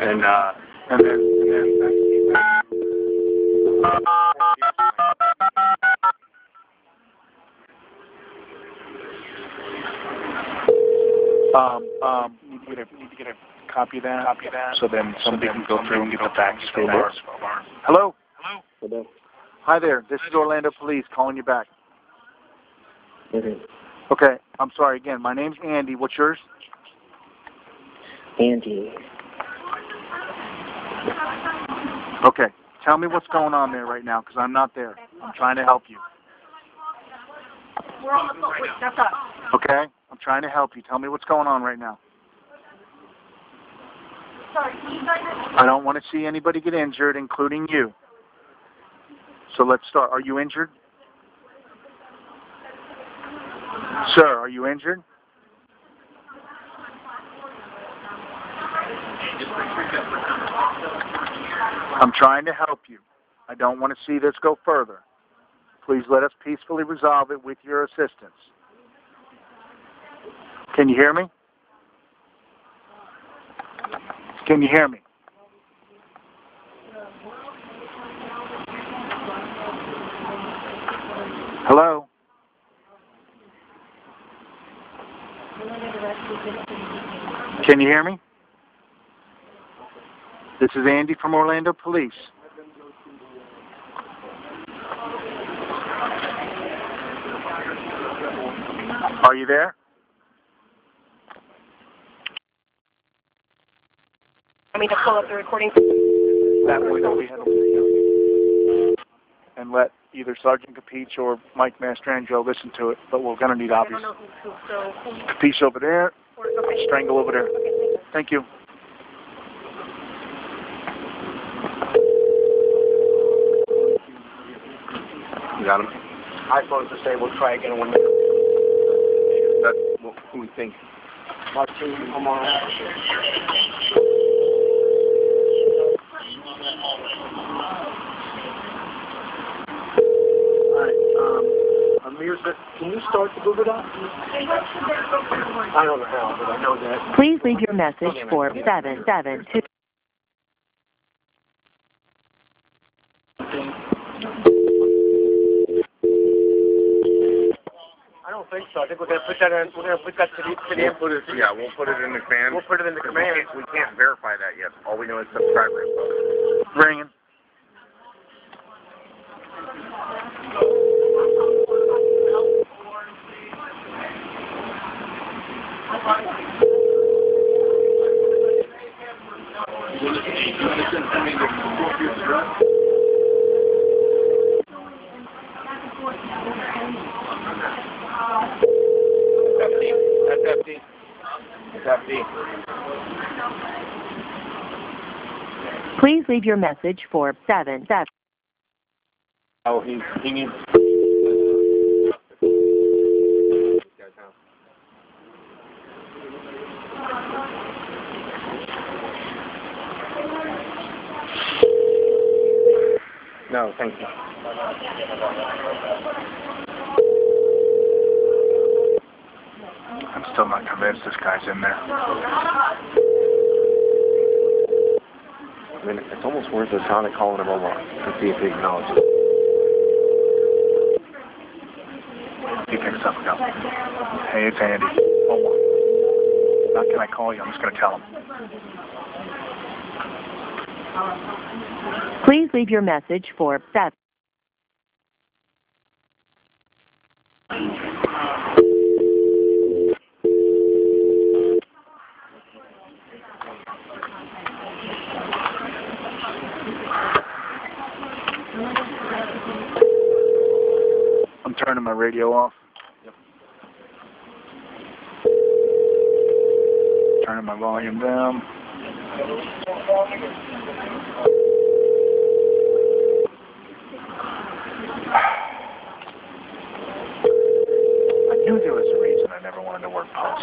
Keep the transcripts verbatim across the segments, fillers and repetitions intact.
and uh, and then and then. Um, um, need to get a need to get a copy of that. Copy of that. So then somebody so then can go through and get the facts for Hello. Hello. Hello. Hi there. This is Orlando Police calling you back. Mm-hmm. Okay. I'm sorry again. My name's Andy. What's yours? Andy. Okay. Tell me what's going on there right now, because I'm not there. I'm trying to help you. We're on the phone. Wait, that's us. Okay? I'm trying to help you. Tell me what's going on right now. Sorry, you guys... I don't want to see anybody get injured, including you. So let's start. Are you injured? Sir, are you injured? I'm trying to help you. I don't want to see this go further. Please let us peacefully resolve it with your assistance. Can you hear me? Can you hear me? Hello? Can you hear me? This is Andy from Orlando Police. Are you there? I mean to pull up the recording. That way that we had a and let either Sergeant Capich or Mike Mastrangelo listen to it, but we're going to need obvious. I don't know who, so who, Capich over there, or, okay. Strangle over there. Okay, thank you. You got him? iPhone's disabled. Try again in one minute. That's what, who we think. Martin, come on. Can you start the Google Doc? I don't know how, but I know that. Please leave your message for seven seven two. I don't think so. I think we're gonna put that in. We're gonna put that to the to the We'll put it, yeah, we'll put it in the command. We'll put it in the command. We can't, we can't verify that yet. All we know is subscriber info. Ringing. That's F D. That's F D. Please leave your message for seven seven. Oh, he he needs. No, thank you. I'm still not convinced this guy's in there. I mean, it's almost worth a Sonic calling him over to see if he acknowledges it. He picks up and goes, hey, it's Andy. Hold on. Not can I call you? I'm just going to tell him. Please leave your message for seven. I'm turning my radio off. Yep. Turning my volume down. I knew there was a reason I never wanted to work Pulse.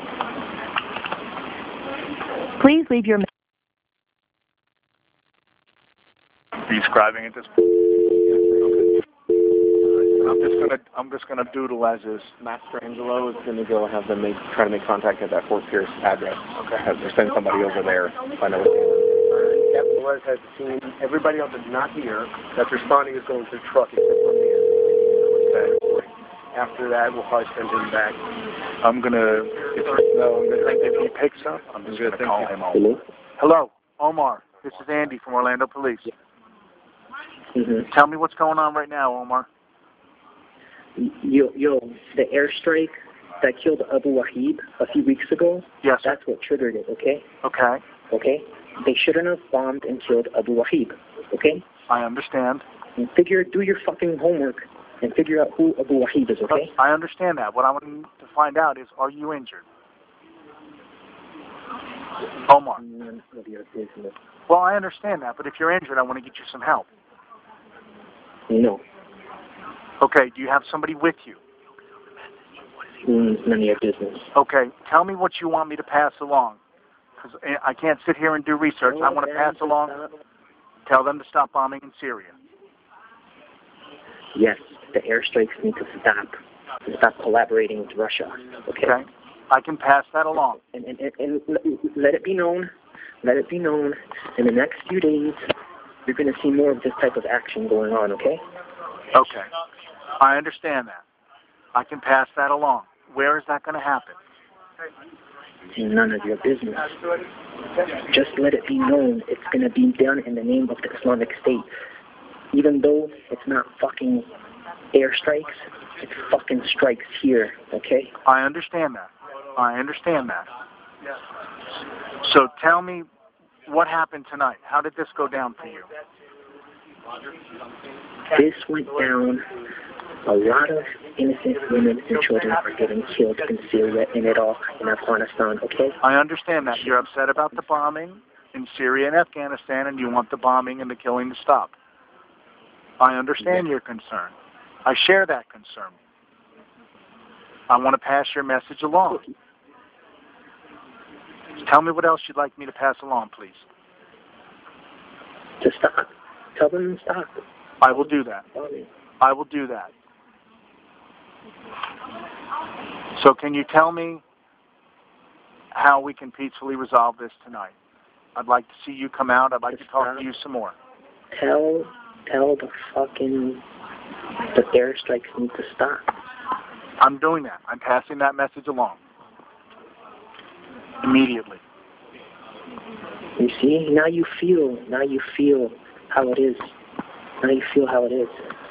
Please leave your. Are you scribing at this point? I'm just gonna I'm just gonna doodle as is. Mastrangelo is going to go have them make, try to make contact at that Fort Pierce address. Okay. Have, send somebody over there. Find out what's going on. Velez has seen everybody else is not here that's responding is going to the truck except for me. Okay. After that, we'll probably send him back. I'm gonna. If, no, I'm gonna think if he picks up, I'm just gonna call him over. Hello? Hello, Omar. This is Andy from Orlando Police. Mm-hmm. Tell me what's going on right now, Omar. Yo, yo, the airstrike that killed Abu Wahib a few weeks ago, Yes, sir. that's what triggered it, okay? Okay, Okay? They shouldn't have bombed and killed Abu Wahib, okay? I understand. And figure, do your fucking homework and figure out who Abu Wahib is, okay? I understand that. What I want to find out is, are you injured? Omar. None of your business. Well, I understand that, but if you're injured, I want to get you some help. No. Okay, do you have somebody with you? Mm, none of your business. Okay, tell me what you want me to pass along. Because I can't sit here and do research. I want to pass along. Tell them to stop bombing in Syria. Yes, the airstrikes need to stop. Stop collaborating with Russia, okay? Okay, I can pass that along. And, and, and, and let it be known, let it be known, in the next few days, you're going to see more of this type of action going on, okay? Okay, I understand that. I can pass that along. Where is that going to happen? None of your business. Just let it be known it's going to be done in the name of the Islamic State. Even though it's not fucking airstrikes, it's fucking strikes here, okay? I understand that. I understand that. So tell me what happened tonight. How did this go down for you? This went down. A lot of innocent women and children are getting killed in Syria and Iraq and Afghanistan, okay? I understand that. You're upset about the bombing in Syria and Afghanistan, and you want the bombing and the killing to stop. I understand your concern. I share that concern. I want to pass your message along. Tell me what else you'd like me to pass along, please. To stop. Tell them to stop. I will do that. I will do that. So can you tell me how we can peacefully resolve this tonight? I'd like to see you come out. I'd like to talk to you some more. Tell, tell the fucking, the airstrikes need to stop. I'm doing that. I'm passing that message along. Immediately. You see, now you feel, now you feel how it is. Now you feel how it is.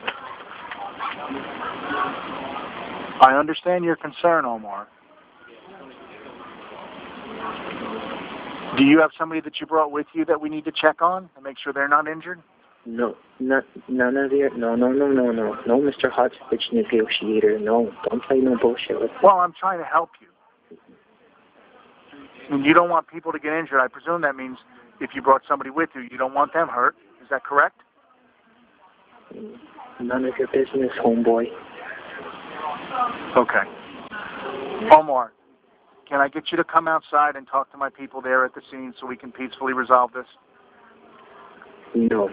I understand your concern, Omar. Do you have somebody that you brought with you that we need to check on and make sure they're not injured? No, not, none of your, no, no, no, no, no, no, Mister Hot Bitch Negotiator, no, don't play no bullshit with me. Well, I'm trying to help you. And you don't want people to get injured. I presume that means if you brought somebody with you, you don't want them hurt. Is that correct? None of your business, homeboy. Okay. Omar, can I get you to come outside and talk to my people there at the scene so we can peacefully resolve this? No.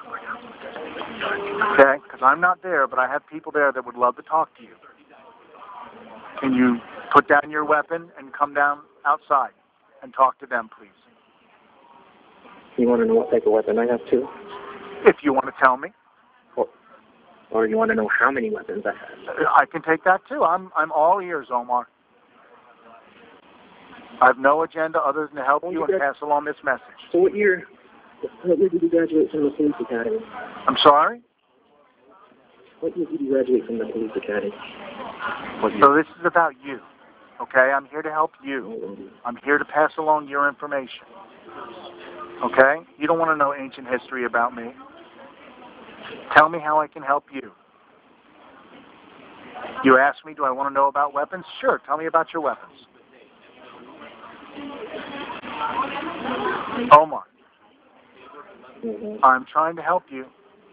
Okay, because I'm not there, but I have people there that would love to talk to you. Can you put down your weapon and come down outside and talk to them, please? You want to know what type of weapon I have too? If you want to tell me. Or, or you want to know how many weapons I have? I can take that too. I'm I'm all ears, Omar. I have no agenda other than to help you and pass along this message. So what year, what year did you graduate from the police academy? I'm sorry? What year did you graduate from the police academy? So this is about you, okay? I'm here to help you. I'm here to pass along your information, okay? You don't want to know ancient history about me. Tell me how I can help you. You asked me, do I want to know about weapons? Sure, tell me about your weapons. Omar, Mm-hmm. I'm trying to help you.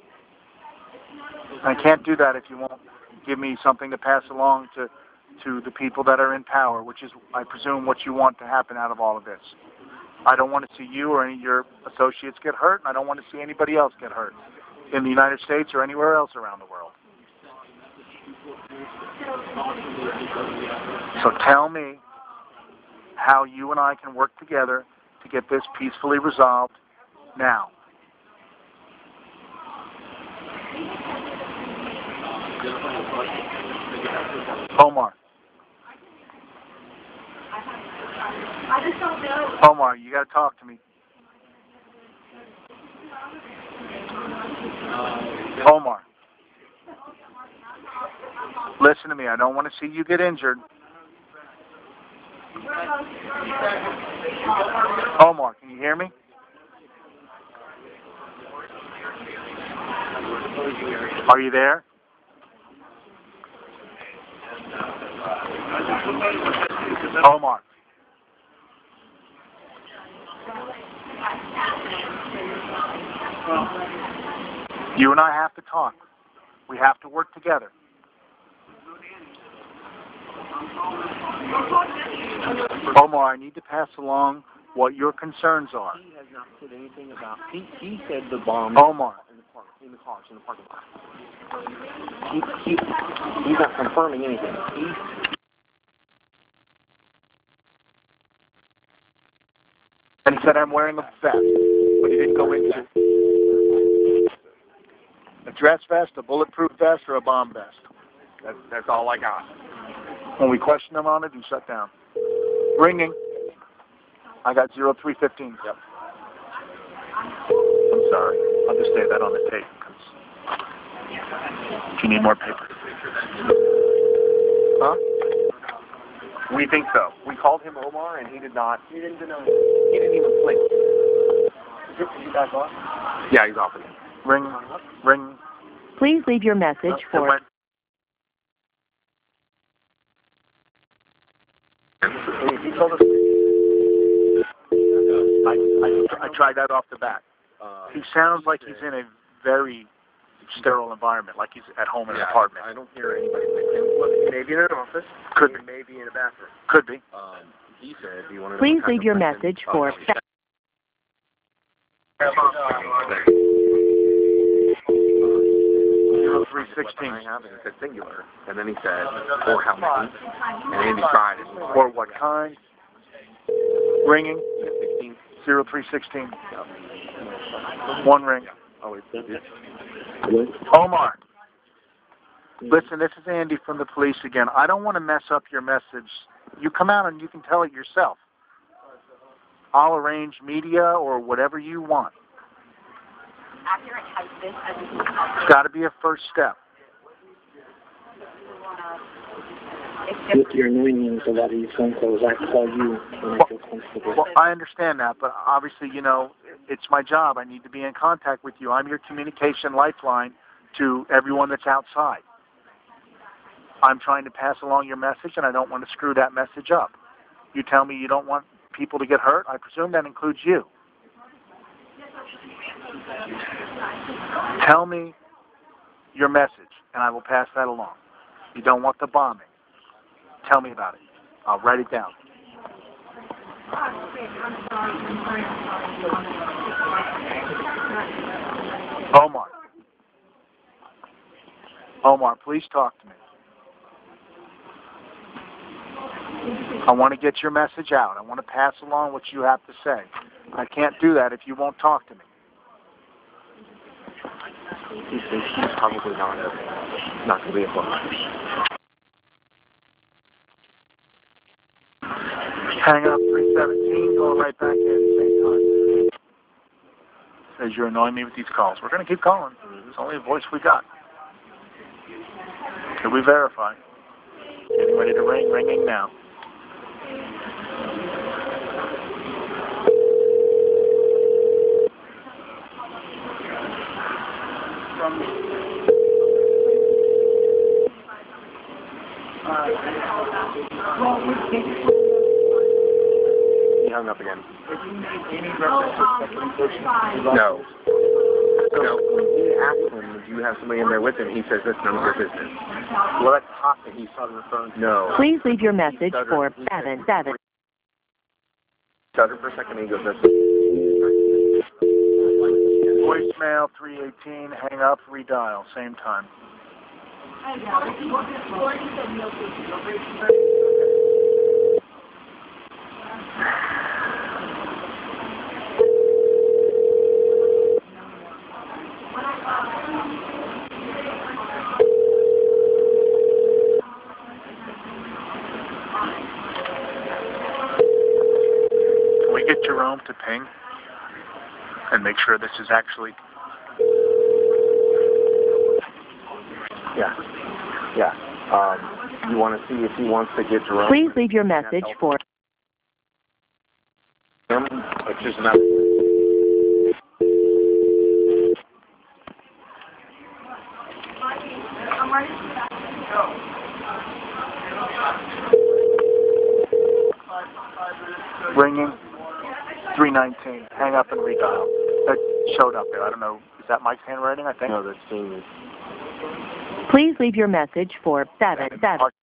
I can't do that if you won't give me something to pass along to, to the people that are in power, which is, I presume, what you want to happen out of all of this. I don't want to see you or any of your associates get hurt, and I don't want to see anybody else get hurt in the United States or anywhere else around the world. So tell me how you and I can work together to get this peacefully resolved now. Omar. Omar, you got to talk to me. Omar. Listen to me. I don't want to see you get injured. Omar, can you hear me? Are you there? Omar. You and I have to talk. We have to work together. Omar, I need to pass along what your concerns are. He has not said anything about. He he said the bomb. Omar. In the park, in the cars, in the parking lot. He he he's not confirming anything. He's And he said, I'm wearing a vest, but he didn't go into a dress vest, a bulletproof vest, or a bomb vest. that's that's all I got. When we questioned him on it, he shut down. Ringing. I got zero three fifteen. Yep. I'm sorry. I'll just say that on the tape because you need more paper. Huh? We think so. We called him Omar, and he did not. He didn't deny. He didn't even blink. Is he back on? Yeah, he's off again. Ring. Ring. Please leave your message It for went. He told us. I, I, I tried that off the bat. Uh, He sounds like he's in a very sterile environment, like he's at home in yeah, an apartment. I don't hear anybody blinking. He may be in an office. Could He be. may be in a bathroom. Could be. Um, he said he wanted. Please to leave your message for zero three sixteen. I have, and it said singular, and then he said, or how many? And Andy tried it. Or what kind? Ringing. sixteen. zero three sixteen. One ring. Oh, it's it. Omar. Listen, this is Andy from the police again. I don't want to mess up your message. You come out and you can tell it yourself. I'll arrange media or whatever you want. It's got to be a first step. With your annoyance, a lot of these phone calls, I call you when I feel comfortable. Well, I understand that, but obviously, you know, it's my job. I need to be in contact with you. I'm your communication lifeline to everyone that's outside. I'm trying to pass along your message, and I don't want to screw that message up. You tell me you don't want people to get hurt. I presume that includes you. Tell me your message, and I will pass that along. You don't want the bombing. Tell me about it. I'll write it down. Omar. Omar, please talk to me. I want to get your message out. I want to pass along what you have to say. I can't do that if you won't talk to me. He's, he's probably not a, not going to be a phone. Hang up three seventeen, going right back in at the same time. Says you're annoying me with these calls. We're going to keep calling. It's only a voice we got. Can we verify? Getting ready to ring, ringing now. He hung up again. No. No. When he asked him, do you have somebody in there with him? He says, that's none of your business. Well, that's hot that he started referring to. No. Please leave your message for seven seven. Stuttered for a second, and he goes, that's Voicemail three eighteen, hang up, redial, same time. home to ping and make sure this is actually... Yeah. Yeah. Um, you want to see if he wants to get Jerome? Please leave your message for him, which is not... Ringing. three nineteen. Hang up and redial. That showed up there. I don't know. Is that Mike's handwriting, I think? No, that's Jamie's. Please leave your message for seven seven.